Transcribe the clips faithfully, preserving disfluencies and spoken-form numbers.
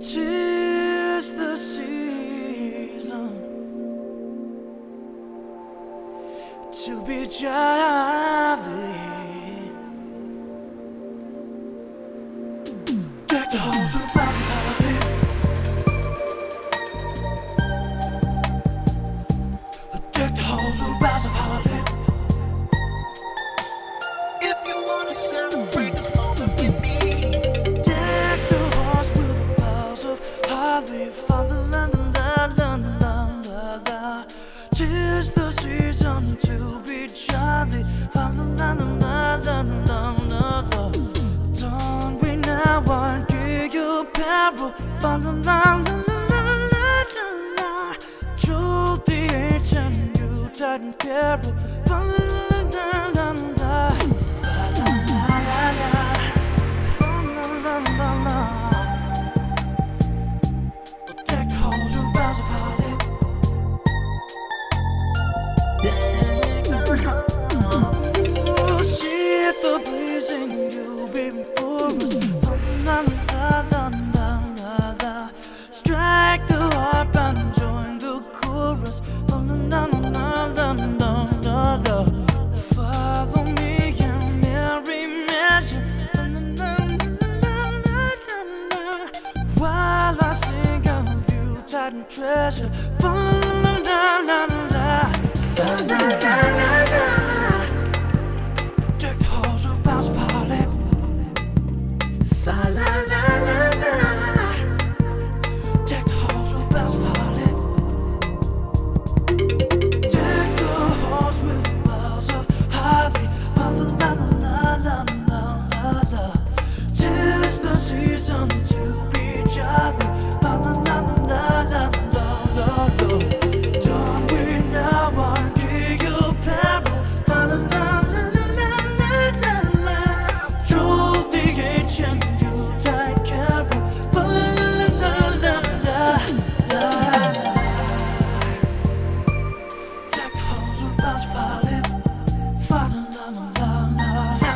'Tis the season to be jolly. Deck the halls with boughs of holly. Deck the halls with boughs of holly. If you wanna celebrate this moment with me, Deck the halls with boughs of holly. Fa la la la la la la la. 'Tis the season to be jolly. Fa la la la la la la la. Don't we now want you peril? Fa la la la la la la la. Jewel the ancient Yuletide carol. Fa la la la la la. Fa la la la la. Fa la la la la. Deck the halls with boughs of holly. Oh, see the blazing you beam for us. La la la la la la. Strike the harp and join the chorus. La la la la la la la la. Follow me in merry measure. La la la la la la. While I sing of Yuletide and treasure. La la la la la. La la la la la. Deck the halls with boughs of holly. Fa la la la la. Deck the halls with boughs of holly. Deck the halls with boughs of holly. Fa la la la la la la la. 'Tis the season to be jolly. Fa la la la la la la la. Don't we now want you peril? Fa la la la la la la la. Jewel the ancient Yuletide carol. Fa la la la la la la. Deck the halls with boughs of holly. Fa la la la la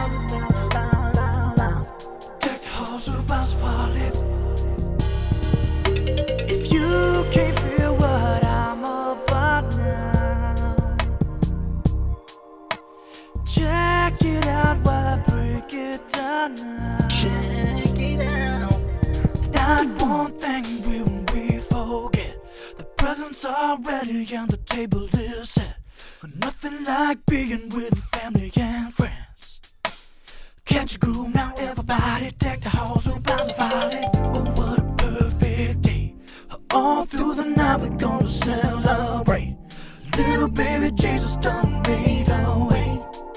la. Deck the halls with boughs of holly. If you can't feel what I'm about now, check it out while I break it down now. check it out. Not one thing will we forget. The presents are ready and the table is set. Nothing like being with family and friends. Catch a groove now, everybody. Deck the halls with boughs of holly. Oh, what a perfect day. All through the night we're gonna celebrate. Little baby Jesus done made a way.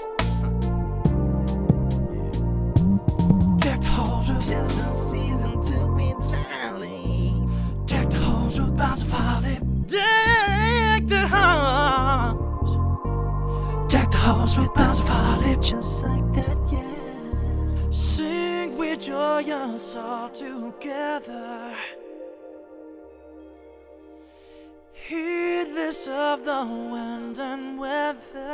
Deck the halls with Tis the season to be jolly. Deck the halls with boughs of holly. Deck the halls. Deck the halls with boughs of holly. Just like that, yeah. Sing with joyous all together. Heedless of the wind and weather.